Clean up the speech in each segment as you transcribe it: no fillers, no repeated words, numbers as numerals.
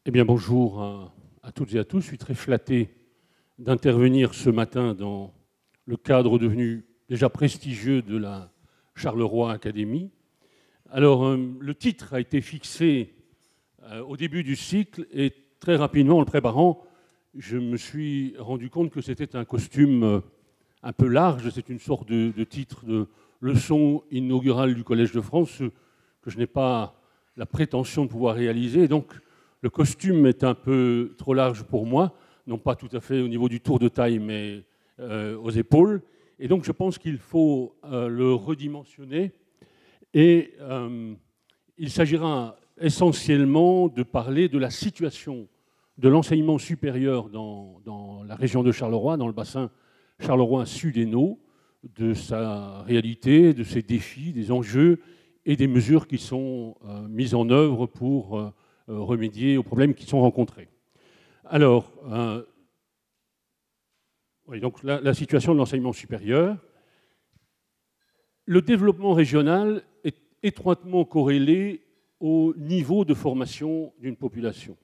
Eh bien, bonjour à toutes et à tous. Je suis très flatté d'intervenir ce matin dans le cadre devenu déjà prestigieux de la Charleroi Academy. Alors, le titre a été fixé au début du cycle et très rapidement, en le préparant, je me suis rendu compte que c'était un costume un peu large. C'est une sorte de titre de leçon inaugurale du Collège de France que je n'ai pas la prétention de pouvoir réaliser. Donc, le costume est un peu trop large pour moi, non pas tout à fait au niveau du tour de taille, mais aux épaules. Et donc, je pense qu'il faut le redimensionner. Et il s'agira essentiellement de parler de la situation de l'enseignement supérieur dans la région de Charleroi, dans le bassin Charleroi-Sud-Hainaut, de sa réalité, de ses défis, des enjeux et des mesures qui sont mises en œuvre pour remédier aux problèmes qui sont rencontrés. Alors, oui, donc la situation de l'enseignement supérieur. Le développement régional est étroitement corrélé au niveau de formation d'une population.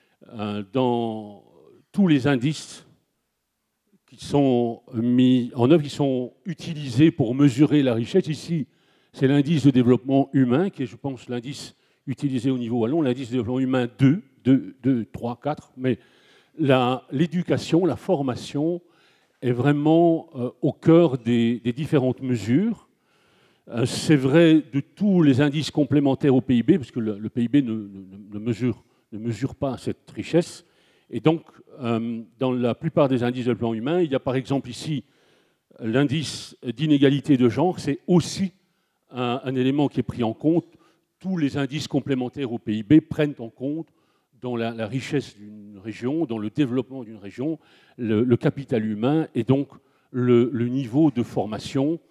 Dans tous les indices qui sont mis en œuvre, qui sont utilisés pour mesurer la richesse, ici, c'est l'indice de développement humain, qui est, je pense, l'indice utilisé au niveau wallon, l'indice de développement humain 2, 3, 4, mais l'éducation, la formation est vraiment au cœur des différentes mesures. C'est vrai de tous les indices complémentaires au PIB, parce que le PIB ne mesure pas cette richesse. Et donc, dans la plupart des indices de développement humain, il y a par exemple ici l'indice d'inégalité de genre, c'est aussi un élément qui est pris en compte. Tous les indices complémentaires au PIB prennent en compte dans la richesse d'une région, dans le développement d'une région, le capital humain et donc le niveau de formation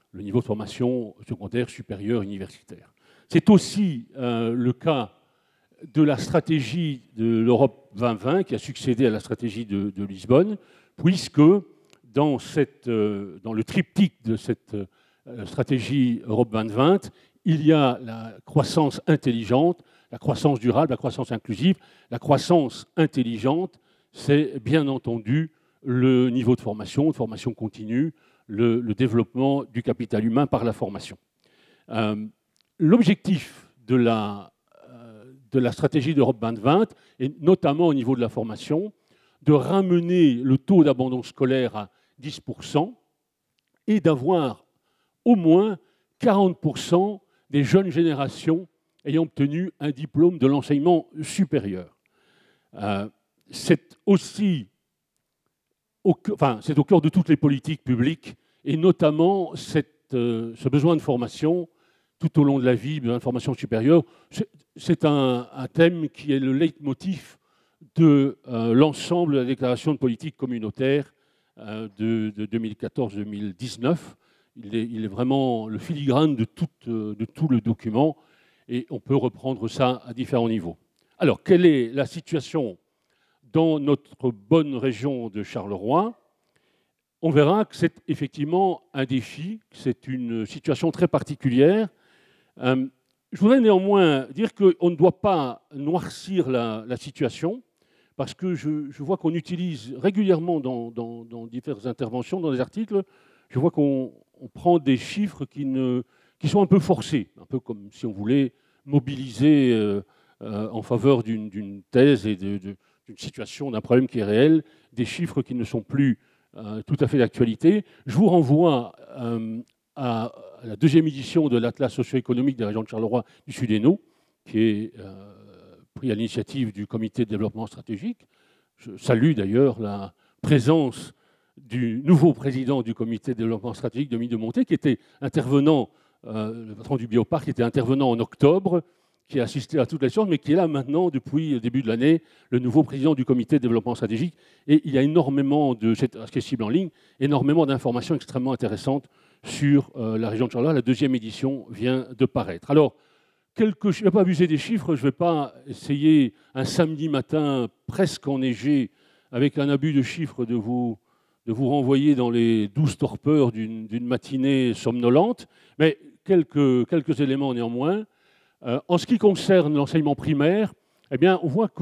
secondaire, supérieure, universitaire. C'est aussi le cas de la stratégie de l'Europe 2020 qui a succédé à la stratégie de Lisbonne, puisque dans le triptyque de cette stratégie Europe 2020, il y a la croissance intelligente, la croissance durable, la croissance inclusive. La croissance intelligente, c'est bien entendu le niveau de formation continue, le développement du capital humain par la formation. L'objectif de la stratégie d'Europe 2020, et notamment au niveau de la formation, de ramener le taux d'abandon scolaire à 10% et d'avoir au moins 40% des jeunes générations ayant obtenu un diplôme de l'enseignement supérieur. C'est aussi au cœur de toutes les politiques publiques, et notamment ce besoin de formation tout au long de la vie, besoin de formation supérieure. C'est un thème qui est le leitmotiv de l'ensemble de la déclaration de politique communautaire de 2014-2019. Il est vraiment le filigrane de tout le document, et on peut reprendre ça à différents niveaux. Alors, quelle est la situation dans notre bonne région de Charleroi? On verra que c'est effectivement un défi, c'est une situation très particulière. Je voudrais néanmoins dire qu'on ne doit pas noircir la situation, parce que je vois qu'on utilise régulièrement dans diverses interventions, dans des articles, je vois qu'on prend des chiffres qui sont un peu forcés, un peu comme si on voulait mobiliser en faveur d'une thèse et d'une situation, d'un problème qui est réel, des chiffres qui ne sont plus tout à fait d'actualité. Je vous renvoie à la deuxième édition de l'Atlas socio-économique des régions de Charleroi du Sud-Hainaut, qui est pris à l'initiative du comité de développement stratégique. Je salue d'ailleurs la présence du nouveau président du comité de développement stratégique, Dominique de Monté, qui était intervenant, le patron du Bioparc, qui était intervenant en octobre, qui a assisté à toutes les séances, mais qui est là maintenant, depuis le début de l'année, le nouveau président du comité de développement stratégique. Et il y a énormément c'est accessible en ligne, énormément d'informations extrêmement intéressantes sur la région de Charleroi. La deuxième édition vient de paraître. Alors, je ne vais pas abuser des chiffres, je ne vais pas essayer un samedi matin presque enneigé, avec un abus de chiffres, de vous renvoyer dans les douces torpeurs d'une matinée somnolente, mais quelques éléments néanmoins. En ce qui concerne l'enseignement primaire, eh bien, on voit que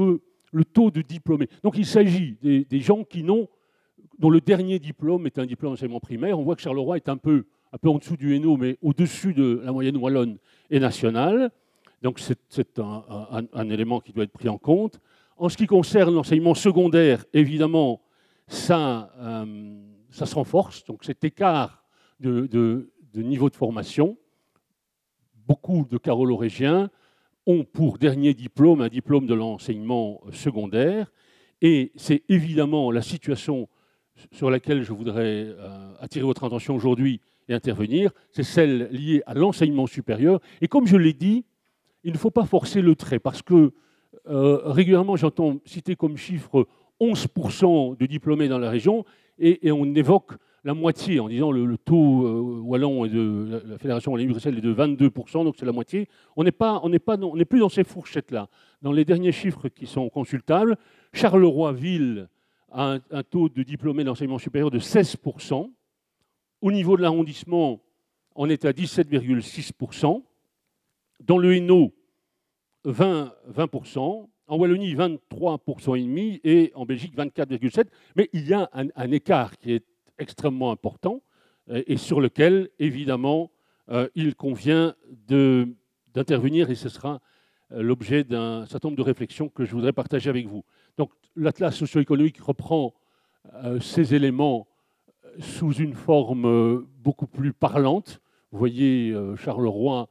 le taux de diplômés. Donc il s'agit des gens dont le dernier diplôme est un diplôme d'enseignement primaire. On voit que Charleroi est un peu en dessous du Hainaut, mais au-dessus de la moyenne wallonne et nationale. Donc c'est un élément qui doit être pris en compte. En ce qui concerne l'enseignement secondaire, évidemment, ça se renforce. Donc cet écart de niveau de formation, beaucoup de carolo-régiens ont pour dernier diplôme un diplôme de l'enseignement secondaire. Et c'est évidemment la situation sur laquelle je voudrais attirer votre attention aujourd'hui et intervenir, c'est celle liée à l'enseignement supérieur. Et comme je l'ai dit, il ne faut pas forcer le trait, parce que régulièrement, j'entends citer comme chiffre 11% de diplômés dans la région, et on évoque la moitié, en disant le taux wallon et de la Fédération Wallonie-Bruxelles est de 22%, donc c'est la moitié. On n'est plus dans ces fourchettes-là. Dans les derniers chiffres qui sont consultables, Charleroi-Ville a un taux de diplômés d'enseignement supérieur de 16%. Au niveau de l'arrondissement, on est à 17,6%. Dans le Hainaut, 20%. En Wallonie, 23,5% et en Belgique, 24,7%. Mais il y a un écart qui est extrêmement important et sur lequel, évidemment, il convient d'intervenir, et ce sera l'objet d'un certain nombre de réflexions que je voudrais partager avec vous. Donc, l'Atlas socio-économique reprend ces éléments sous une forme beaucoup plus parlante. Vous voyez Charleroi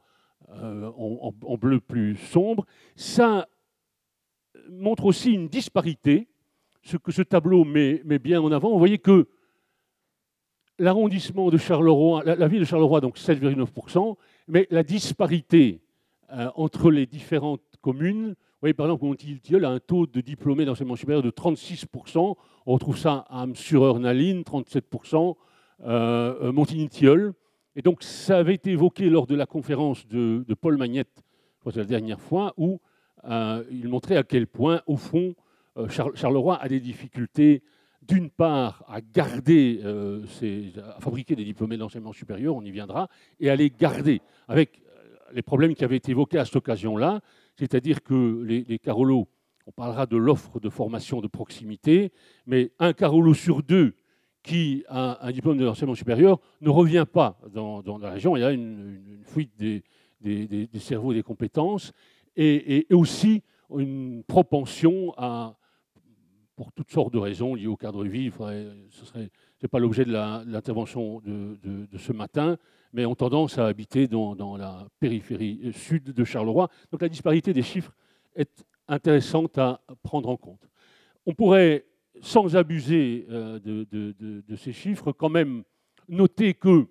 en bleu plus sombre. Ça montre aussi une disparité, ce que ce tableau met bien en avant. Vous voyez que l'arrondissement de Charleroi, la ville de Charleroi, donc 7,9%, mais la disparité entre les différentes communes, vous voyez par exemple Montigny-le-Tilleul a un taux de diplômés d'enseignement supérieur de 36%, on retrouve ça à Am-sur-Eure-Naline, 37%, Montigny-le-Tilleul. Et donc ça avait été évoqué lors de la conférence de Paul Magnette, je crois que c'est la dernière fois, où il montrait à quel point, au fond, Charleroi a des difficultés, d'une part, à garder, à fabriquer des diplômés d'enseignement supérieur, on y viendra, et à les garder, avec les problèmes qui avaient été évoqués à cette occasion-là, c'est-à-dire que les carolos, on parlera de l'offre de formation de proximité, mais un carolo sur deux qui a un diplôme d'enseignement supérieur ne revient pas dans la région. Il y a une fuite des cerveaux et des compétences, et aussi une propension à, pour toutes sortes de raisons liées au cadre de vie, ce n'est pas l'objet de l'intervention de ce matin, mais ont tendance à habiter dans la périphérie sud de Charleroi. Donc la disparité des chiffres est intéressante à prendre en compte. On pourrait, sans abuser de ces chiffres, quand même noter que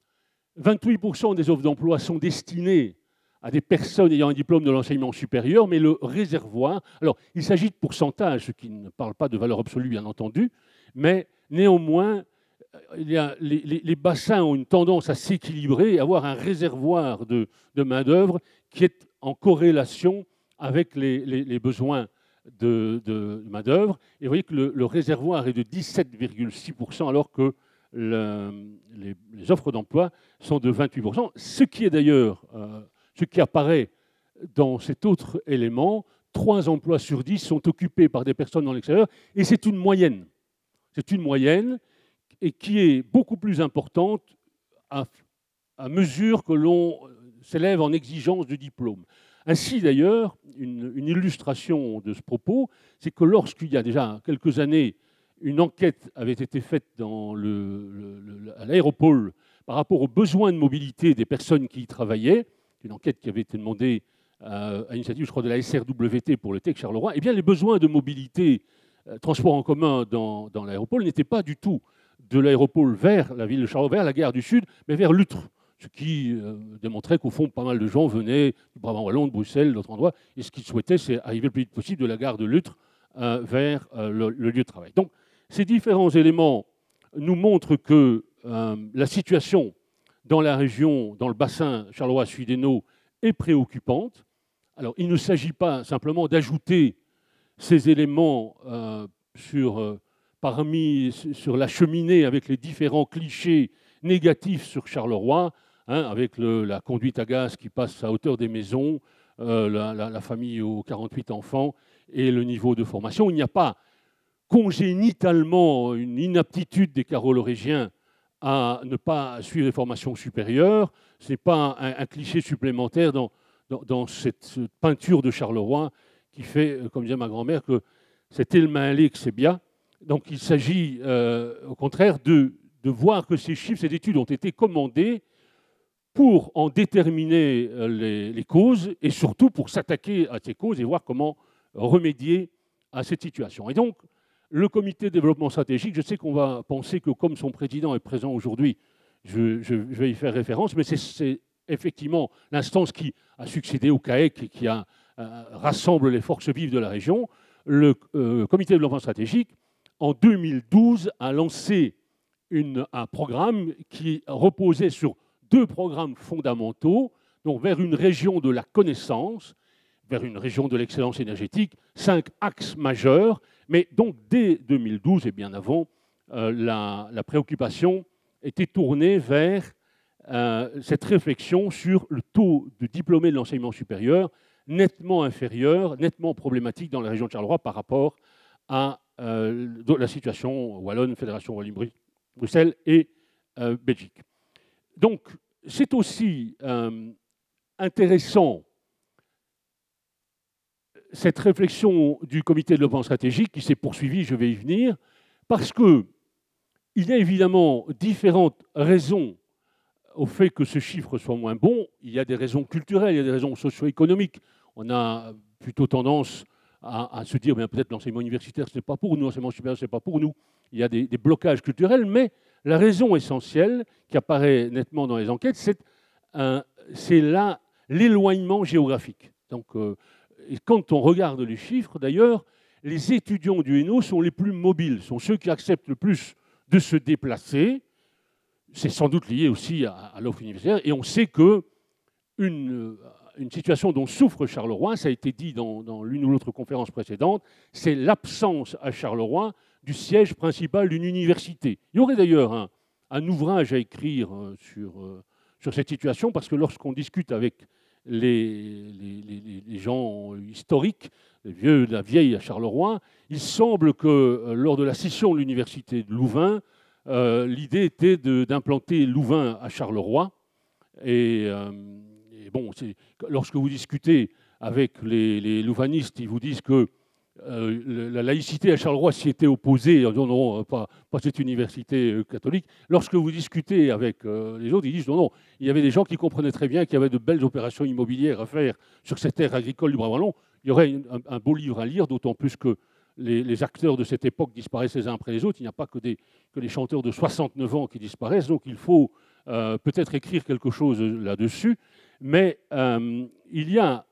28% des offres d'emploi sont destinées à des personnes ayant un diplôme de l'enseignement supérieur, mais le réservoir, alors il s'agit de pourcentage, ce qui ne parle pas de valeur absolue bien entendu, mais néanmoins, les bassins ont une tendance à s'équilibrer et à avoir un réservoir de main-d'œuvre qui est en corrélation avec les besoins de main-d'œuvre. Et vous voyez que le réservoir est de 17,6%, alors que les offres d'emploi sont de 28%, ce qui est d'ailleurs ce qui apparaît dans cet autre élément. 3 emplois sur 10 sont occupés par des personnes dans l'extérieur, et c'est une moyenne. C'est une moyenne et qui est beaucoup plus importante à mesure que l'on s'élève en exigence de diplôme. Ainsi d'ailleurs, une illustration de ce propos, c'est que lorsqu'il y a déjà quelques années, une enquête avait été faite à l'aéropole par rapport aux besoins de mobilité des personnes qui y travaillaient, une enquête qui avait été demandée à l'initiative, je crois, de la SRWT pour le TEC Charleroi, eh bien, les besoins de mobilité, transport en commun dans l'aéropole n'étaient pas du tout de l'aéropole vers la ville de Charleroi, vers la gare du Sud, mais vers Lutre, ce qui démontrait qu'au fond, pas mal de gens venaient du Brabant wallon, de Bruxelles, d'autres endroits, et ce qu'ils souhaitaient, c'est arriver le plus vite possible de la gare de Lutre vers le lieu de travail. Donc, ces différents éléments nous montrent que la situation dans la région, dans le bassin Charleroi-Suideno, est préoccupante. Alors, il ne s'agit pas simplement d'ajouter ces éléments sur la cheminée avec les différents clichés négatifs sur Charleroi, avec la conduite à gaz qui passe à hauteur des maisons, la famille aux 48 enfants et le niveau de formation. Il n'y a pas congénitalement une inaptitude des carolorégiens à ne pas suivre les formations supérieures. Ce n'est pas un cliché supplémentaire dans cette peinture de Charleroi qui fait, comme disait ma grand-mère, que c'est tellement allé que c'est bien. Donc il s'agit au contraire de voir que ces chiffres, ces études ont été commandées pour en déterminer les causes et surtout pour s'attaquer à ces causes et voir comment remédier à cette situation. Et donc, le comité de développement stratégique, je sais qu'on va penser que comme son président est présent aujourd'hui, je vais y faire référence, mais c'est effectivement l'instance qui a succédé au CAEC et qui rassemble les forces vives de la région. Le comité de développement stratégique, en 2012, a lancé un programme qui reposait sur 2 programmes fondamentaux, donc vers une région de la connaissance, vers une région de l'excellence énergétique, 5 axes majeurs, mais donc dès 2012 et bien avant, la préoccupation était tournée vers cette réflexion sur le taux de diplômés de l'enseignement supérieur nettement inférieur, nettement problématique dans la région de Charleroi par rapport à la situation wallonne, Fédération Wallonie-Bruxelles et Belgique. Donc, c'est aussi intéressant, cette réflexion du comité de développement stratégique qui s'est poursuivie, je vais y venir, parce qu'il y a évidemment différentes raisons au fait que ce chiffre soit moins bon. Il y a des raisons culturelles, il y a des raisons socio-économiques. On a plutôt tendance à se dire, peut-être l'enseignement universitaire, ce n'est pas pour nous, l'enseignement supérieur, ce n'est pas pour nous. Il y a des blocages culturels, mais la raison essentielle qui apparaît nettement dans les enquêtes, c'est l'éloignement géographique. Donc, et quand on regarde les chiffres, d'ailleurs, les étudiants du Hainaut sont les plus mobiles, sont ceux qui acceptent le plus de se déplacer. C'est sans doute lié aussi à l'offre universitaire. Et on sait qu'une situation dont souffre Charleroi, ça a été dit dans l'une ou l'autre conférence précédente, c'est l'absence à Charleroi du siège principal d'une université. Il y aurait d'ailleurs un ouvrage à écrire sur cette situation, parce que lorsqu'on discute avec les gens historiques, de la vieille à Charleroi, il semble que lors de la scission de l'université de Louvain, l'idée était d'implanter Louvain à Charleroi. Et bon, lorsque vous discutez avec les louvanistes, ils vous disent que la laïcité à Charleroi s'y était opposée en disant non, pas cette université catholique. Lorsque vous discutez avec les autres, ils disent non, il y avait des gens qui comprenaient très bien qu'il y avait de belles opérations immobilières à faire sur cette terre agricole du Brabant wallon. Il y aurait un beau livre à lire, d'autant plus que les acteurs de cette époque disparaissent les uns après les autres. Il n'y a pas que les chanteurs de 69 ans qui disparaissent, donc il faut peut-être écrire quelque chose là-dessus. Mais il y a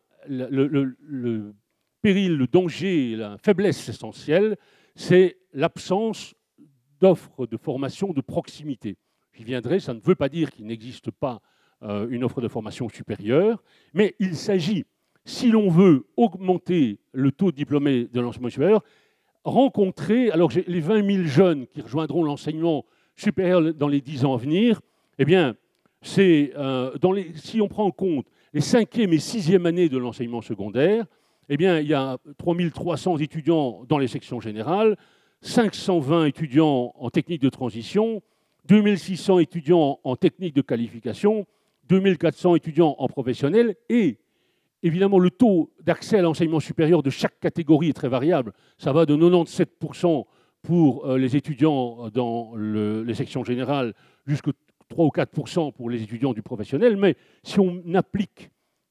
le péril, le danger, la faiblesse essentielle, c'est l'absence d'offres de formation de proximité. J'y viendrai, ça ne veut pas dire qu'il n'existe pas une offre de formation supérieure, mais il s'agit, si l'on veut augmenter le taux de diplômés de l'enseignement supérieur, rencontrer, alors les 20 000 jeunes qui rejoindront l'enseignement supérieur dans les 10 ans à venir, eh bien, si on prend en compte les 5e et 6e années de l'enseignement secondaire, eh bien, il y a 3 300 étudiants dans les sections générales, 520 étudiants en technique de transition, 2 600 étudiants en technique de qualification, 2 400 étudiants en professionnel, et évidemment, le taux d'accès à l'enseignement supérieur de chaque catégorie est très variable. Ça va de 97% pour les étudiants dans les sections générales jusqu'à 3 ou 4% pour les étudiants du professionnel. Mais si on applique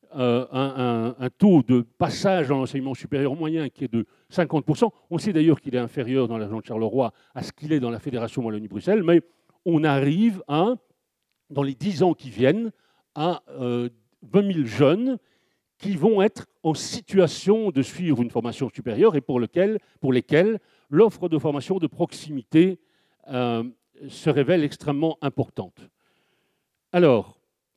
un taux de passage dans l'enseignement supérieur moyen qui est de 50%. On sait d'ailleurs qu'il est inférieur dans la région de Charleroi à ce qu'il est dans la Fédération Wallonie-Bruxelles, mais on arrive dans les 10 ans qui viennent, à 20 000 jeunes qui vont être en situation de suivre une formation supérieure et pour lesquels l'offre de formation de proximité se révèle extrêmement importante. Alors,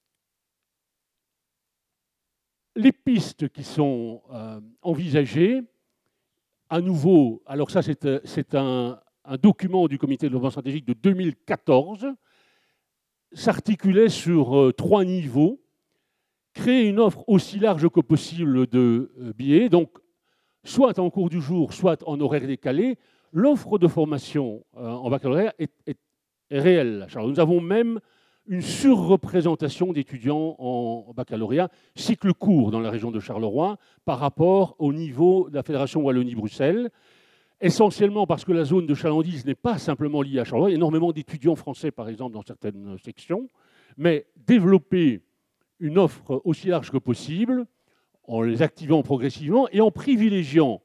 les pistes qui sont envisagées, à nouveau, alors ça c'est un document du comité de développement stratégique de 2014, s'articulait sur 3 niveaux créer une offre aussi large que possible de billets, donc soit en cours du jour, soit en horaire décalé. L'offre de formation en baccalauréat est réelle. Alors, nous avons même une surreprésentation d'étudiants en baccalauréat, cycle court dans la région de Charleroi, par rapport au niveau de la Fédération Wallonie-Bruxelles, essentiellement parce que la zone de chalandise n'est pas simplement liée à Charleroi. Il y a énormément d'étudiants français, par exemple, dans certaines sections, mais développer une offre aussi large que possible, en les activant progressivement et en privilégiant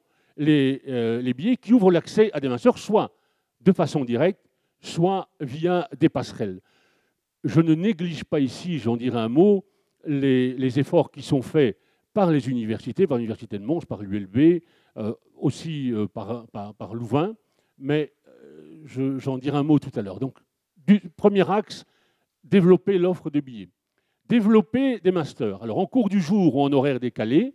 les billets qui ouvrent l'accès à des masseurs, soit de façon directe, soit via des passerelles. Je ne néglige pas ici, j'en dirai un mot, les efforts qui sont faits par les universités, par l'Université de Mons, par l'ULB, aussi par Louvain, mais j'en dirai un mot tout à l'heure. Donc, du premier axe, développer l'offre de billets. Développer des masters. Alors, en cours du jour ou en horaire décalé,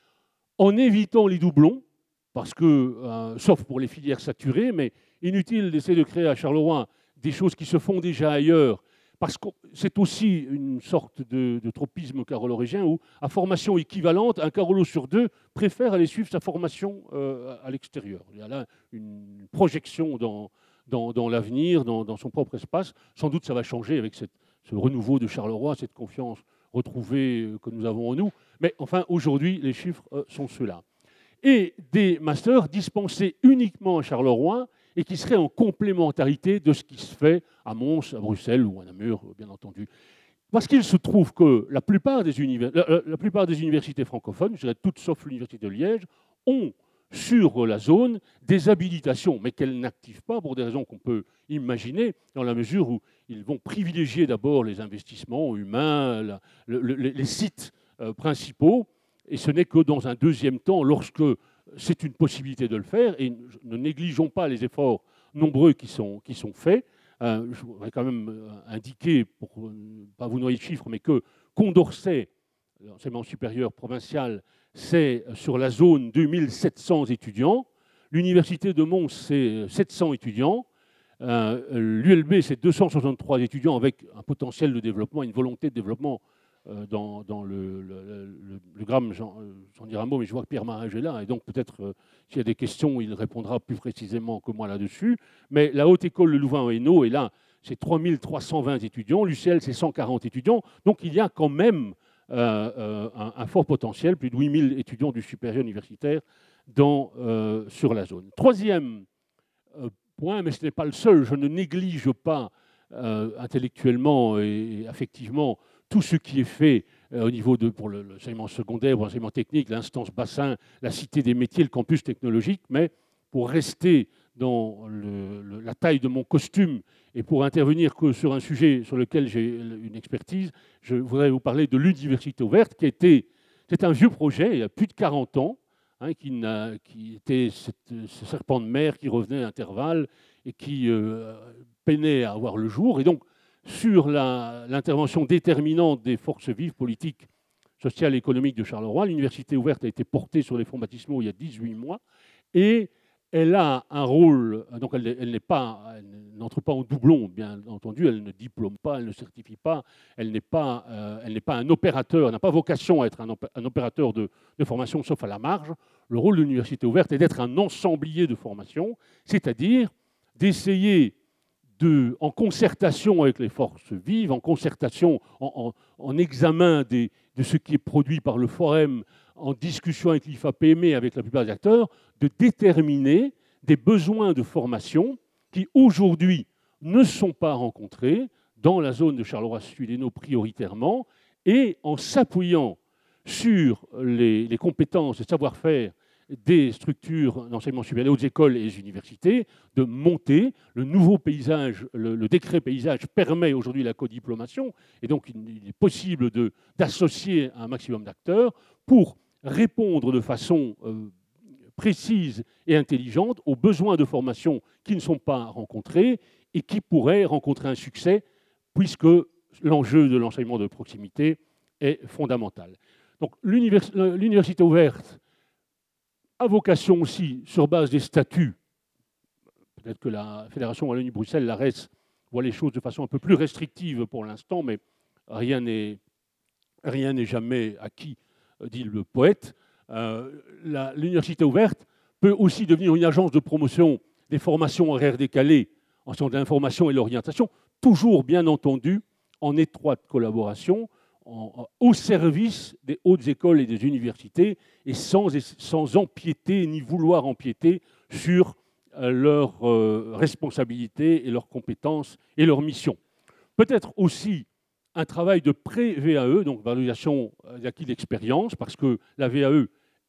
en évitant les doublons, parce que, sauf pour les filières saturées, mais inutile d'essayer de créer à Charleroi des choses qui se font déjà ailleurs, parce que c'est aussi une sorte de tropisme carolorégien où, à formation équivalente, un carolo sur deux préfère aller suivre sa formation à l'extérieur. Il y a là une projection dans l'avenir, dans son propre espace. Sans doute ça va changer avec ce renouveau de Charleroi, cette confiance retrouvée que nous avons en nous. Mais enfin, aujourd'hui, les chiffres sont ceux-là. Et des masters dispensés uniquement à Charleroi et qui seraient en complémentarité de ce qui se fait à Mons, à Bruxelles ou à Namur, bien entendu. Parce qu'il se trouve que la plupart des universités francophones, je dirais toutes sauf l'Université de Liège, ont sur la zone des habilitations, mais qu'elles n'activent pas pour des raisons qu'on peut imaginer, dans la mesure où ils vont privilégier d'abord les investissements humains, les sites principaux, et ce n'est que dans un deuxième temps, lorsque c'est une possibilité de le faire, et ne négligeons pas les efforts nombreux qui sont faits. Je voudrais quand même indiquer, pour ne pas vous noyer de chiffres, mais que Condorcet, l'enseignement supérieur provincial, c'est sur la zone 2700 étudiants. L'Université de Mons, c'est 700 étudiants. L'ULB, c'est 263 étudiants avec un potentiel de développement, une volonté de développement dans le gramme. J'en dirai un mot, mais je vois que Pierre Maringe est là, et donc peut-être s'il y a des questions, il répondra plus précisément que moi là-dessus. Mais la Haute École de Louvain-en-Hainaut est là, c'est 3320 étudiants, l'UCL, c'est 140 étudiants, donc il y a quand même un fort potentiel, plus de 8000 étudiants du supérieur universitaire sur la zone. Troisième point, mais ce n'est pas le seul, je ne néglige pas intellectuellement et affectivement tout ce qui est fait au niveau pour l'enseignement secondaire, pour l'enseignement technique, l'instance bassin, la cité des métiers, le campus technologique, mais pour rester dans la taille de mon costume et pour intervenir que sur un sujet sur lequel j'ai une expertise, je voudrais vous parler de l'Université ouverte, c'est un vieux projet, il y a plus de 40 ans, hein, qui était ce serpent de mer qui revenait à intervalles et qui peinait à avoir le jour. Et donc, sur l'intervention déterminante des forces vives politiques, sociales et économiques de Charleroi, l'Université ouverte a été portée sur les fonds baptismaux il y a 18 mois, et elle a un rôle, donc elle n'entre pas en doublon, bien entendu, elle ne diplôme pas, elle ne certifie pas, elle n'est pas un opérateur, elle n'a pas vocation à être un opérateur de formation, sauf à la marge. Le rôle de l'Université ouverte est d'être un ensemblier de formation, c'est-à-dire d'essayer en concertation avec les forces vives, en concertation, en examen de ce qui est produit par le Forum, en discussion avec l'IFAPME, avec la plupart des acteurs, de déterminer des besoins de formation qui, aujourd'hui, ne sont pas rencontrés dans la zone de Charleroi-Sud-Hainaut prioritairement, et en s'appuyant sur les compétences et savoir-faire des structures d'enseignement supérieur, les hautes écoles et les universités, de monter. Le nouveau paysage, le décret paysage permet aujourd'hui la codiplomation, et donc il est possible d'associer un maximum d'acteurs pour répondre de façon précise et intelligente aux besoins de formation qui ne sont pas rencontrés et qui pourraient rencontrer un succès, puisque l'enjeu de l'enseignement de proximité est fondamental. Donc l'université ouverte a vocation aussi, sur base des statuts, peut-être que la Fédération Wallonie-Bruxelles, l'ARES, voit les choses de façon un peu plus restrictive pour l'instant, mais rien n'est rien n'est jamais acquis, dit le poète. L'université ouverte peut aussi devenir une agence de promotion des formations horaires décalées en sciences de l'information et l'orientation, toujours bien entendu en étroite collaboration, au service des hautes écoles et des universités, et sans empiéter ni vouloir empiéter sur leurs responsabilités et leurs compétences et leurs missions. Peut-être aussi un travail de pré-VAE, donc valorisation d'acquis d'expérience, parce que la VAE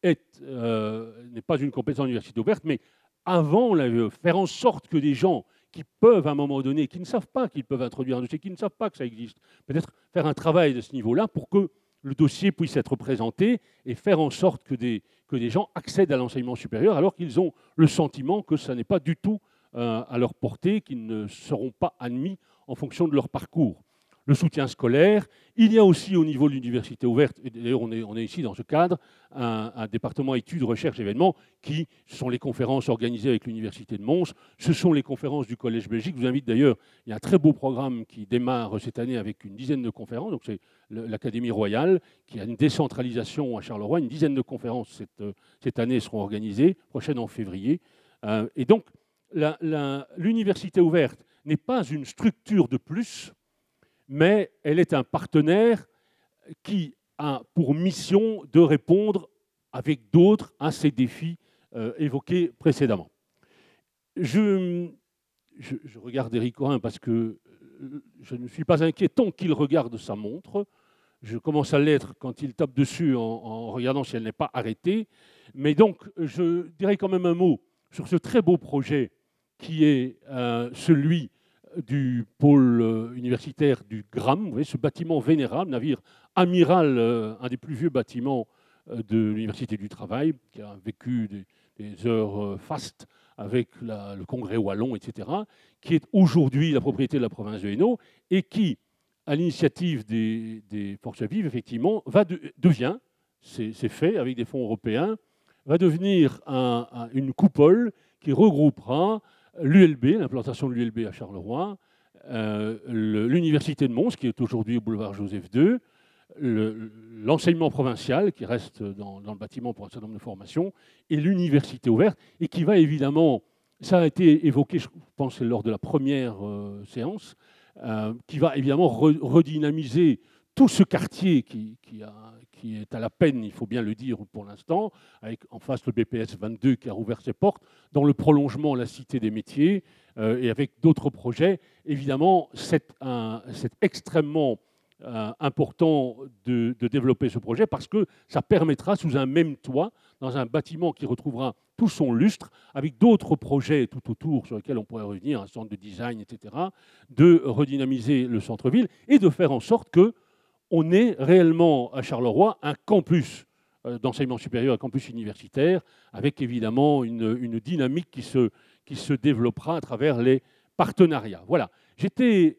n'est pas une compétence université ouverte, mais avant la VAE, faire en sorte que des gens qui peuvent, à un moment donné, qui ne savent pas qu'ils peuvent introduire un dossier, qui ne savent pas que ça existe, peut-être faire un travail de ce niveau-là pour que le dossier puisse être présenté et faire en sorte que des gens accèdent à l'enseignement supérieur alors qu'ils ont le sentiment que ça n'est pas du tout à leur portée, qu'ils ne seront pas admis en fonction de leur parcours. Le soutien scolaire. Il y a aussi au niveau de l'université ouverte, et d'ailleurs on est ici dans ce cadre, un département études, recherche, événements, qui sont les conférences organisées avec l'université de Mons, ce sont les conférences du Collège Belgique. Je vous invite d'ailleurs, il y a un très beau programme qui démarre cette année avec une dizaine de conférences, donc c'est l'Académie royale, qui a une décentralisation à Charleroi, une dizaine de conférences cette année seront organisées, prochaine en février. Et donc l'université ouverte n'est pas une structure de plus, mais elle est un partenaire qui a pour mission de répondre avec d'autres à ces défis évoqués précédemment. Je regarde Éric Corin parce que je ne suis pas inquiet tant qu'il regarde sa montre. Je commence à l'être quand il tape dessus en regardant si elle n'est pas arrêtée. Mais donc, je dirais quand même un mot sur ce très beau projet qui est celui du pôle universitaire du Gram, vous voyez, ce bâtiment vénérable, navire amiral, un des plus vieux bâtiments de l'Université du Travail, qui a vécu des heures fastes avec le Congrès wallon, etc., qui est aujourd'hui la propriété de la province de Hainaut et qui, à l'initiative des forces vives, effectivement, devient, c'est fait avec des fonds européens, va devenir une coupole qui regroupera l'ULB, l'implantation de l'ULB à Charleroi, l'université de Mons, qui est aujourd'hui au boulevard Joseph II, l'enseignement provincial, qui reste dans le bâtiment pour un certain nombre de formations, et l'université ouverte, et qui va évidemment, ça a été évoqué, je pense, lors de la première séance, qui va évidemment redynamiser tout ce quartier qui est à la peine, il faut bien le dire pour l'instant, avec en face le BPS 22 qui a rouvert ses portes, dans le prolongement la Cité des métiers, et avec d'autres projets. Évidemment, c'est extrêmement important de développer ce projet parce que ça permettra, sous un même toit, dans un bâtiment qui retrouvera tout son lustre, avec d'autres projets tout autour sur lesquels on pourrait revenir, un centre de design, etc., de redynamiser le centre-ville et de faire en sorte qu'on ait réellement à Charleroi un campus d'enseignement supérieur, un campus universitaire, avec évidemment une dynamique qui se développera à travers les partenariats. Voilà. J'étais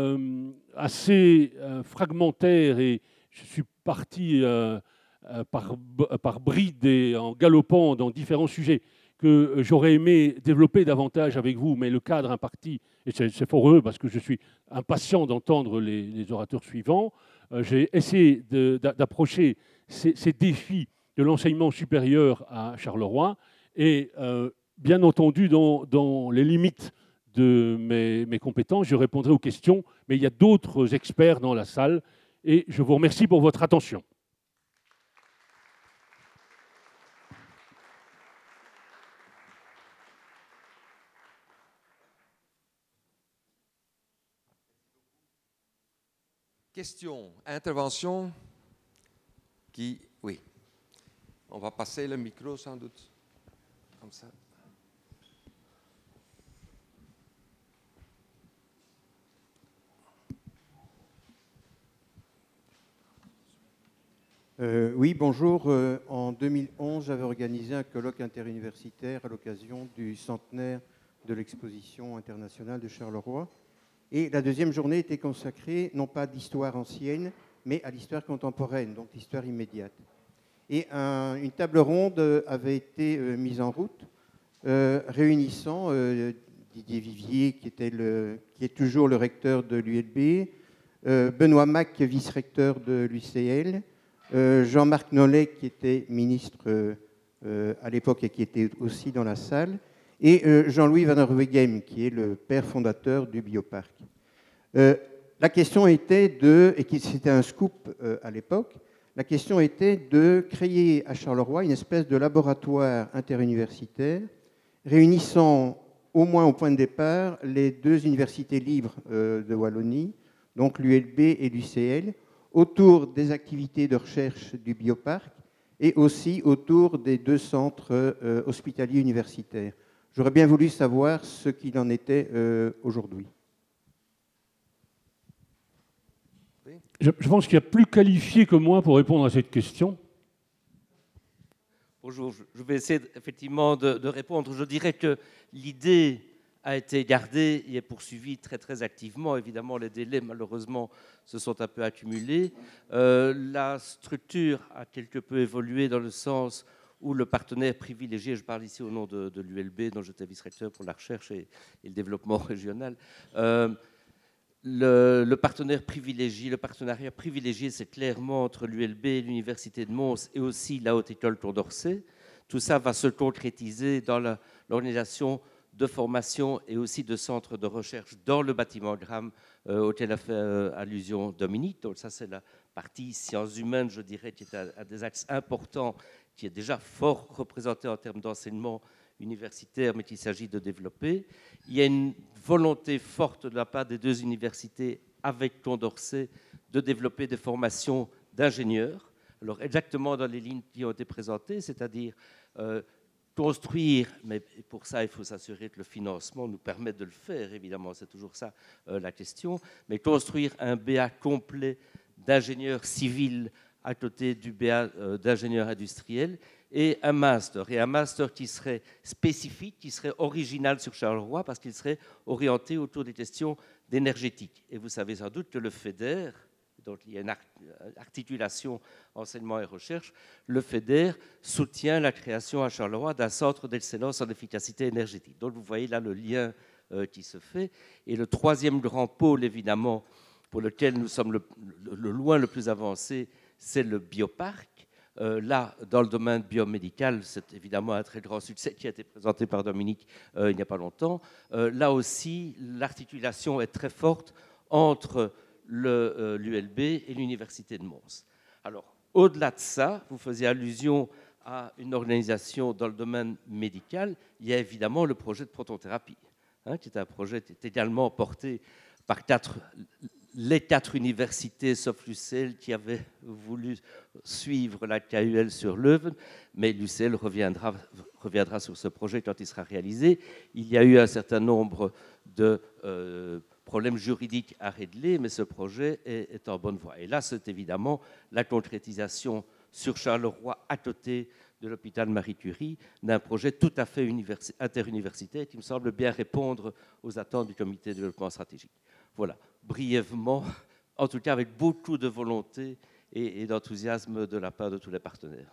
assez fragmentaire et je suis parti par brides et en galopant dans différents sujets que j'aurais aimé développer davantage avec vous, mais le cadre imparti, et c'est fort heureux parce que je suis impatient d'entendre les orateurs suivants, j'ai essayé d'approcher ces défis de l'enseignement supérieur à Charleroi et bien entendu dans les limites de mes compétences, je répondrai aux questions, mais il y a d'autres experts dans la salle et je vous remercie pour votre attention. Question, intervention qui... Oui. On va passer le micro sans doute. Comme ça. Oui, bonjour. En 2011, j'avais organisé un colloque interuniversitaire à l'occasion du centenaire de l'exposition internationale de Charleroi. Et la deuxième journée était consacrée, non pas d'histoire ancienne, mais à l'histoire contemporaine, donc l'histoire immédiate. Et une table ronde avait été mise en route, réunissant Didier Vivier, qui est toujours le recteur de l'ULB, Benoît Mac, vice-recteur de l'UCL, Jean-Marc Nollet, qui était ministre à l'époque et qui était aussi dans la salle, et Jean-Louis Van Overwegem, qui est le père fondateur du bioparc. La question était et c'était un scoop à l'époque, la question était de créer à Charleroi une espèce de laboratoire interuniversitaire réunissant au moins au point de départ les deux universités libres de Wallonie, donc l'ULB et l'UCL, autour des activités de recherche du bioparc et aussi autour des deux centres hospitaliers universitaires. J'aurais bien voulu savoir ce qu'il en était aujourd'hui. Je pense qu'il y a plus qualifié que moi pour répondre à cette question. Bonjour, je vais essayer effectivement de répondre. Je dirais que l'idée a été gardée et est poursuivie très très activement. Évidemment, les délais malheureusement se sont un peu accumulés. La structure a quelque peu évolué dans le sens où le partenaire privilégié, je parle ici au nom de l'ULB, dont j'étais vice-recteur pour la recherche et le développement régional, le partenariat privilégié, c'est clairement entre l'ULB et l'Université de Mons et aussi la Haute École Condorcet. Tout ça va se concrétiser dans l'organisation de formation et aussi de centres de recherche dans le bâtiment Gram auquel a fait allusion Dominique. Donc ça, c'est la partie sciences humaines, je dirais, qui est un des axes importants, qui est déjà fort représenté en termes d'enseignement universitaire, mais qu'il s'agit de développer. Il y a une volonté forte de la part des deux universités avec Condorcet de développer des formations d'ingénieurs. Alors exactement dans les lignes qui ont été présentées, c'est-à-dire construire, mais pour ça il faut s'assurer que le financement nous permette de le faire, évidemment, c'est toujours ça la question, mais construire un BA complet d'ingénieur civil à côté du BA d'ingénieur industriel, et un master qui serait spécifique, qui serait original sur Charleroi, parce qu'il serait orienté autour des questions d'énergétique. Et vous savez sans doute que le FEDER, donc il y a une articulation enseignement et recherche, le FEDER soutient la création à Charleroi d'un centre d'excellence en efficacité énergétique. Donc vous voyez là le lien qui se fait. Et le troisième grand pôle, évidemment, pour lequel nous sommes le loin le plus avancé, c'est le bioparc. Là, dans le domaine biomédical, c'est évidemment un très grand succès qui a été présenté par Dominique il n'y a pas longtemps. Là aussi, l'articulation est très forte entre l'ULB et l'Université de Mons. Alors, au-delà de ça, vous faisiez allusion à une organisation dans le domaine médical. Il y a évidemment le projet de protothérapie, qui est un projet qui est également porté par les quatre universités, sauf l'UCL, qui avaient voulu suivre la KUL sur Leuven, mais l'UCL reviendra sur ce projet quand il sera réalisé. Il y a eu un certain nombre de problèmes juridiques à régler, mais ce projet est en bonne voie. Et là, c'est évidemment la concrétisation sur Charleroi, à côté de l'hôpital Marie Curie, d'un projet tout à fait interuniversitaire qui me semble bien répondre aux attentes du comité de développement stratégique. Voilà, brièvement, en tout cas avec beaucoup de volonté et d'enthousiasme de la part de tous les partenaires.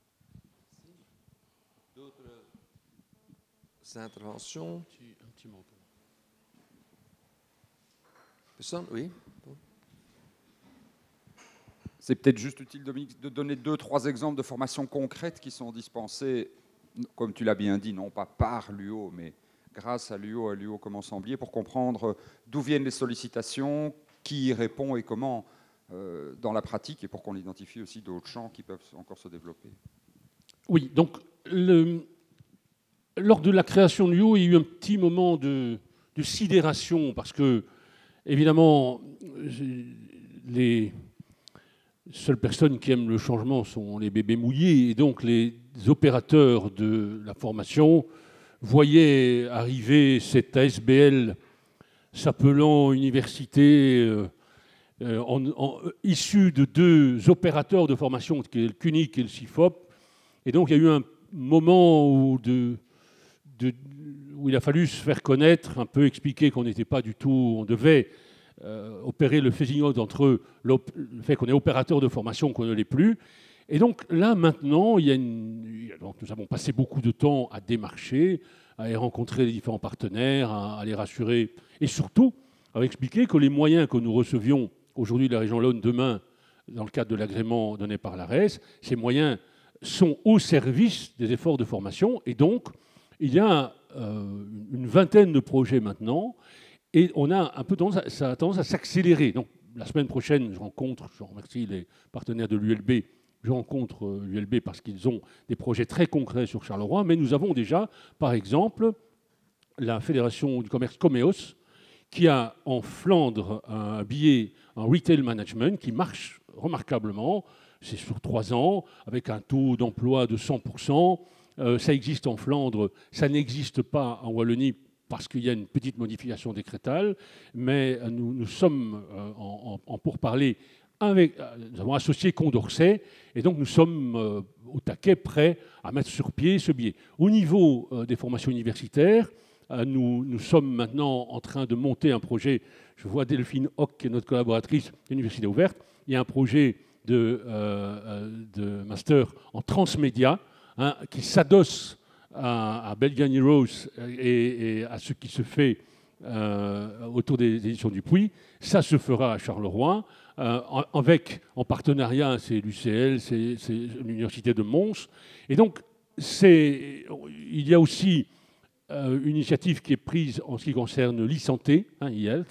D'autres interventions? Un petit mot. Personne? Oui. C'est peut-être juste utile, Dominique, de donner 2-3 exemples de formations concrètes qui sont dispensées, comme tu l'as bien dit, non pas par l'UO, mais grâce à l'UO comme ensemblier, pour comprendre d'où viennent les sollicitations, qui y répond et comment dans la pratique, et pour qu'on identifie aussi d'autres champs qui peuvent encore se développer. Oui, donc lors de la création de l'UO, il y a eu un petit moment de sidération, parce que, évidemment, les seules personnes qui aiment le changement sont les bébés mouillés, et donc les opérateurs de la formation voyaient arriver cette ASBL s'appelant université issue de deux opérateurs de formation, qui est le CUNIC et le CIFOP. Et donc il y a eu un moment où il a fallu se faire connaître, un peu expliquer qu'on n'était pas du tout, on devait opérer le phasing out entre le fait qu'on est opérateur de formation, qu'on ne l'est plus. Et donc là, maintenant, donc nous avons passé beaucoup de temps à démarcher, à aller rencontrer les différents partenaires, à les rassurer, et surtout à expliquer que les moyens que nous recevions aujourd'hui la région Rhône, demain, dans le cadre de l'agrément donné par l'ARES, ces moyens sont au service des efforts de formation. Et donc, il y a une vingtaine de projets maintenant, et on a un peu ça a tendance à s'accélérer. Donc, la semaine prochaine, je remercie les partenaires de l'ULB, je rencontre l'ULB parce qu'ils ont des projets très concrets sur Charleroi, mais nous avons déjà, par exemple, la Fédération du commerce Comeos, qui a en Flandre un billet en retail management qui marche remarquablement. C'est sur 3 ans, avec un taux d'emploi de 100%. Ça existe en Flandre, ça n'existe pas en Wallonie parce qu'il y a une petite modification décrétale, mais nous sommes en pourparlers avec, nous avons associé Condorcet, et donc nous sommes au taquet prêts à mettre sur pied ce billet. Au niveau des formations universitaires, nous sommes maintenant en train de monter un projet. Je vois Delphine Hock, qui est notre collaboratrice de l'Université ouverte. Il y a un projet de master en transmédia qui s'adosse à Belgian Heroes et à ce qui se fait autour des éditions du Puy. Ça se fera à Charleroi, en partenariat, c'est l'UCL, c'est l'Université de Mons. Et donc, il y a aussi une initiative qui est prise en ce qui concerne l'e-santé, e-health.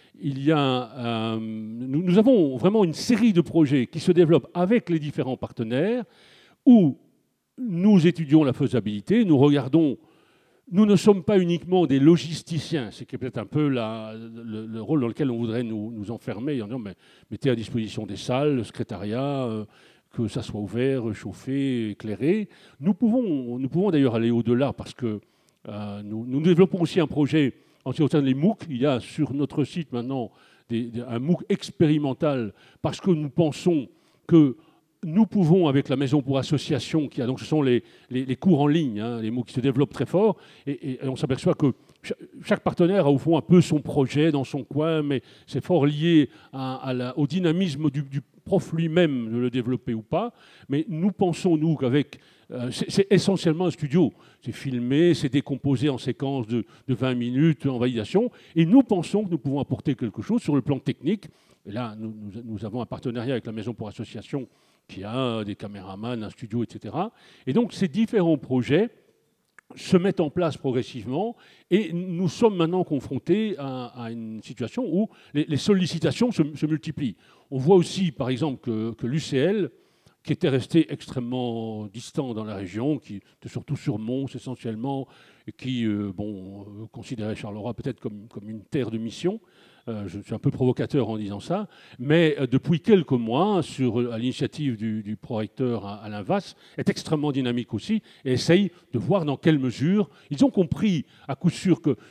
Nous avons vraiment une série de projets qui se développent avec les différents partenaires où nous étudions la faisabilité, nous ne sommes pas uniquement des logisticiens, c'est peut-être un peu le rôle dans lequel on voudrait nous enfermer, en disant mais mettez à disposition des salles, le secrétariat, que ça soit ouvert, chauffé, éclairé. Nous pouvons d'ailleurs aller au-delà parce que nous développons aussi un projet en ce qui concerne les MOOC. Il y a sur notre site maintenant un MOOC expérimental parce que nous pensons que nous pouvons, avec la Maison pour Association, donc ce sont les cours en ligne, les MOOC qui se développent très fort, et on s'aperçoit que chaque partenaire a au fond un peu son projet dans son coin, mais c'est fort lié au dynamisme du prof lui-même de le développer ou pas. Mais nous pensons, nous, qu'avec... c'est essentiellement un studio. C'est filmé, c'est décomposé en séquences de 20 minutes en validation, et nous pensons que nous pouvons apporter quelque chose sur le plan technique. Et là, nous avons un partenariat avec la Maison pour Association qui a des caméramans, un studio, etc. Et donc, ces différents projets se mettent en place progressivement et nous sommes maintenant confrontés à une situation où les sollicitations se multiplient. On voit aussi, par exemple, que l'UCL, qui était resté extrêmement distant dans la région, qui était surtout sur Mons essentiellement, et qui considérait Charleroi peut-être comme une terre de mission. Je suis un peu provocateur en disant ça, mais depuis quelques mois, à l'initiative du prorecteur Alain Vasse, est extrêmement dynamique aussi et essaye de voir dans quelle mesure ils ont compris à coup sûr que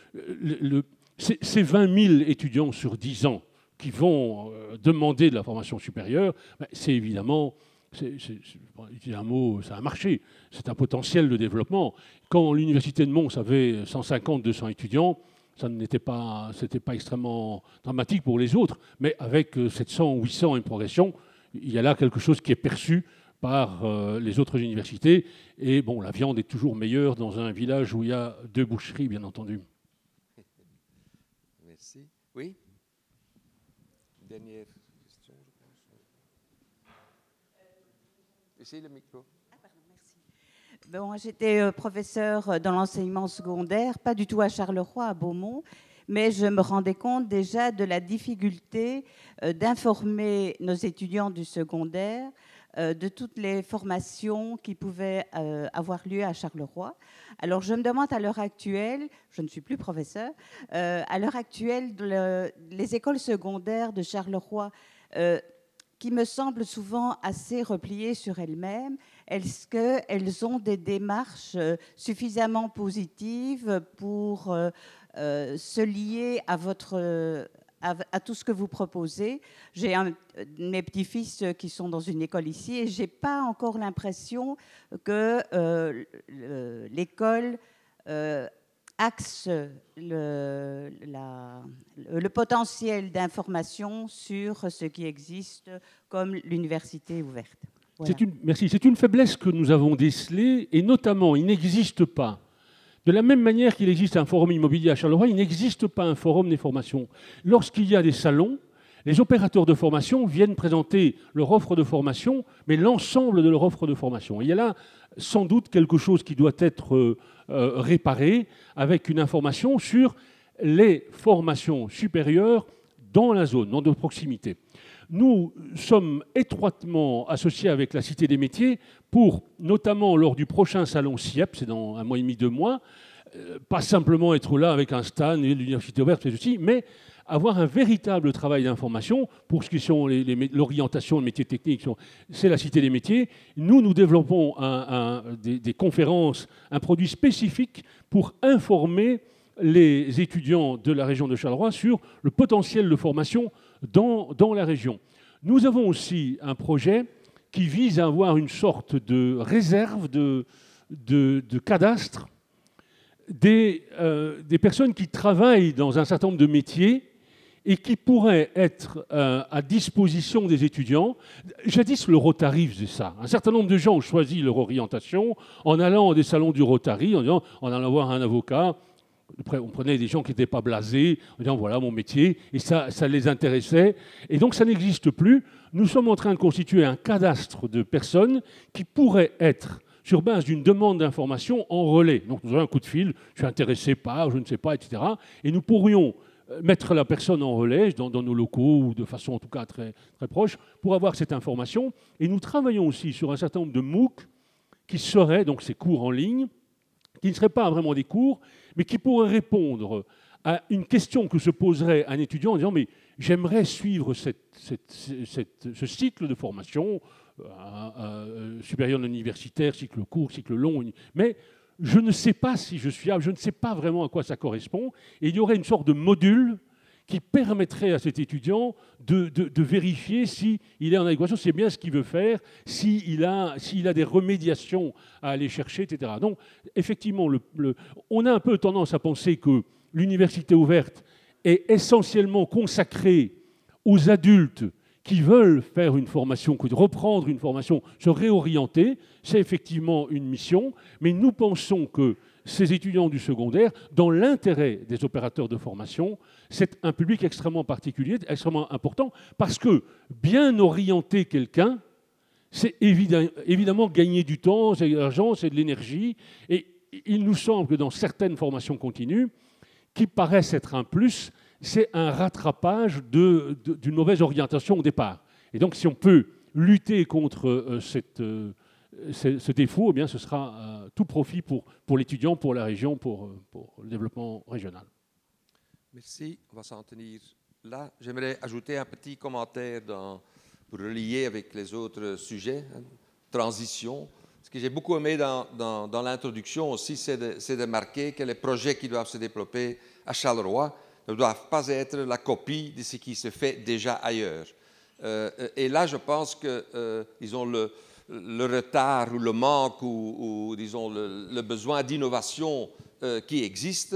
ces 20 000 étudiants sur 10 ans qui vont demander de la formation supérieure, c'est évidemment... C'est un mot, c'est un marché, c'est un potentiel de développement. Quand l'université de Mons avait 150, 200 étudiants, c'était pas extrêmement dramatique pour les autres, mais avec 700 ou 800 une progression, il y a là quelque chose qui est perçu par les autres universités. Et bon, la viande est toujours meilleure dans un village où il y a 2 boucheries, bien entendu. Merci. Oui? Dernière question, je pense. Ici, le micro. Ah, pardon, merci. Bon, j'étais professeure dans l'enseignement secondaire, pas du tout à Charleroi, à Beaumont, mais je me rendais compte déjà de la difficulté d'informer nos étudiants du secondaire de toutes les formations qui pouvaient avoir lieu à Charleroi. Alors, je me demande à l'heure actuelle, je ne suis plus professeure, à l'heure actuelle, les écoles secondaires de Charleroi, qui me semblent souvent assez repliées sur elles-mêmes, est-ce qu'elles ont des démarches suffisamment positives pour se lier à tout ce que vous proposez? J'ai mes petits-fils qui sont dans une école ici et je n'ai pas encore l'impression que l'école axe le potentiel d'information sur ce qui existe comme l'université ouverte. Voilà. Merci. C'est une faiblesse que nous avons décelée, et notamment, il n'existe pas, de la même manière qu'il existe un forum immobilier à Charleroi, il n'existe pas un forum des formations. Lorsqu'il y a des salons, Les opérateurs de formation viennent présenter leur offre de formation, mais l'ensemble de leur offre de formation. Il y a là sans doute quelque chose qui doit être réparé avec une information sur les formations supérieures dans la zone, dans de proximité. Nous sommes étroitement associés avec la Cité des métiers pour, notamment lors du prochain salon CIEP, c'est dans 1 mois et demi, 2 mois, pas simplement être là avec un stand et l'université ouverte, c'est aussi, mais avoir un véritable travail d'information pour ce qui sont l'orientation, le métier technique, c'est la Cité des métiers. Nous développons des conférences, un produit spécifique pour informer les étudiants de la région de Charleroi sur le potentiel de formation dans la région. Nous avons aussi un projet qui vise à avoir une sorte de réserve de cadastre des personnes qui travaillent dans un certain nombre de métiers et qui pourraient être à disposition des étudiants. Jadis, le Rotary faisait ça. Un certain nombre de gens ont choisi leur orientation en allant à des salons du Rotary, en allant voir un avocat. On prenait des gens qui n'étaient pas blasés, en disant voilà mon métier, et ça les intéressait. Et donc ça n'existe plus. Nous sommes en train de constituer un cadastre de personnes qui pourraient être, sur base d'une demande d'information, en relais. Donc nous avons un coup de fil, je suis intéressé par, je ne sais pas, etc. Et nous pourrions mettre la personne en relais dans nos locaux, ou de façon en tout cas très, très proche, pour avoir cette information. Et nous travaillons aussi sur un certain nombre de MOOC qui seraient, donc ces cours en ligne, qui ne seraient pas vraiment des cours, mais qui pourraient répondre à une question que se poserait un étudiant en disant « mais j'aimerais suivre ce cycle de formation, supérieur universitaire, cycle court, cycle long, mais je ne sais pas si je suis apte, je ne sais pas vraiment à quoi ça correspond. » Et il y aurait une sorte de module qui permettrait à cet étudiant de vérifier s'il est en adéquation, c'est bien ce qu'il veut faire, s'il a des remédiations à aller chercher, etc. Donc, effectivement, on a un peu tendance à penser que l'université ouverte est essentiellement consacrée aux adultes qui veulent faire une formation, reprendre une formation, se réorienter. C'est effectivement une mission, mais nous pensons que ces étudiants du secondaire, dans l'intérêt des opérateurs de formation, c'est un public extrêmement particulier, extrêmement important, parce que bien orienter quelqu'un, c'est évidemment gagner du temps, c'est de l'argent, c'est de l'énergie, et il nous semble que dans certaines formations continues, qui paraissent être un plus, c'est un rattrapage d'une mauvaise orientation au départ. Et donc si on peut lutter contre ce défaut, eh bien, ce sera tout profit pour l'étudiant, pour la région, pour le développement régional. Merci, on va s'en tenir là. J'aimerais ajouter un petit commentaire pour relier avec les autres sujets, transition. Ce que j'ai beaucoup aimé dans l'introduction aussi, c'est de marquer que les projets qui doivent se développer à Charleroi ne doivent pas être la copie de ce qui se fait déjà ailleurs. Et là, je pense que, disons, le retard ou le manque ou disons, le besoin d'innovation qui existe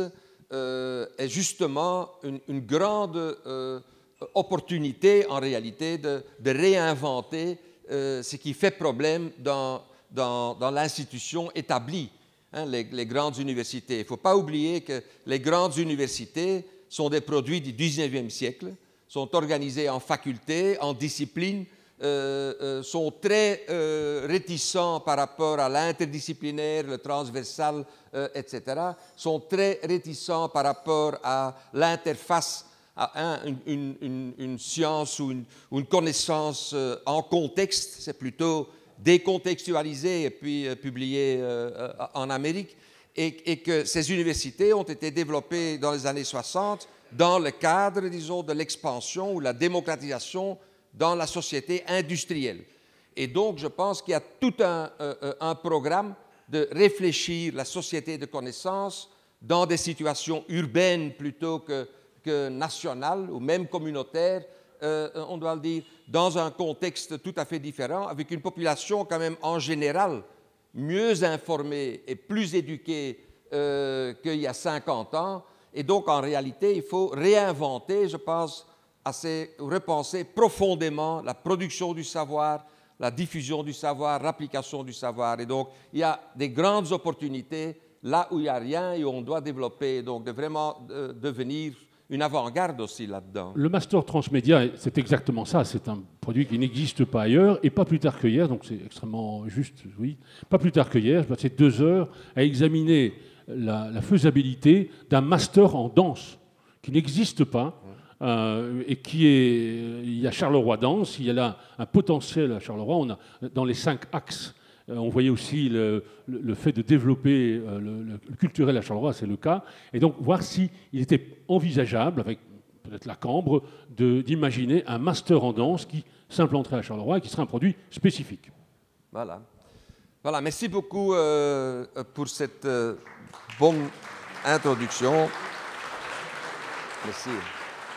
est justement une grande opportunité, en réalité, de réinventer ce qui fait problème dans l'institution établie, hein, les grandes universités. Il ne faut pas oublier que les grandes universités sont des produits du 19e siècle, sont organisées en facultés, en disciplines, sont très réticents par rapport à l'interdisciplinaire, le transversal, etc., sont très réticents par rapport à l'interface à une science ou une connaissance en contexte, c'est plutôt décontextualisé et puis publié en Amérique, et que ces universités ont été développées dans les années 60 dans le cadre, disons, de l'expansion ou la démocratisation dans la société industrielle. Et donc, je pense qu'il y a tout un programme de réfléchir la société de connaissances dans des situations urbaines plutôt que nationales ou même communautaires, on doit le dire, dans un contexte tout à fait différent, avec une population quand même en général mieux informée et plus éduquée qu'il y a 50 ans. Et donc, en réalité, il faut réinventer, je pense, repenser profondément la production du savoir, la diffusion du savoir, l'application du savoir. Et donc, il y a des grandes opportunités là où il n'y a rien et où on doit développer, donc de vraiment devenir une avant-garde aussi là-dedans. Le master transmédia, c'est exactement ça. C'est un produit qui n'existe pas ailleurs. Et pas plus tard que hier, donc c'est extrêmement juste, oui. Pas plus tard que hier, je passais 2 heures à examiner la faisabilité d'un master en danse qui n'existe pas. Et il y a Charleroi Danse, il y a là un potentiel à Charleroi. On a, dans les 5 axes, on voyait aussi le fait de développer le culturel à Charleroi, c'est le cas. Et donc voir s'il était envisageable, avec peut-être la Cambre, d'imaginer un master en danse qui s'implanterait à Charleroi et qui serait un produit spécifique. Voilà. Voilà, merci beaucoup pour cette bonne introduction. Merci.